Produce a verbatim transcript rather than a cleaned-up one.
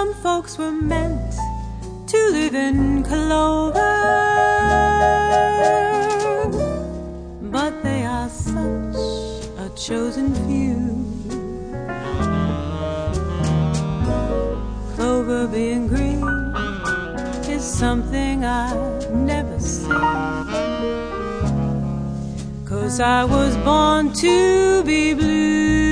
Some folks were meant to live in clover, but they are such a chosen few. Clover being green is something I never see, 'cause I was born to be blue.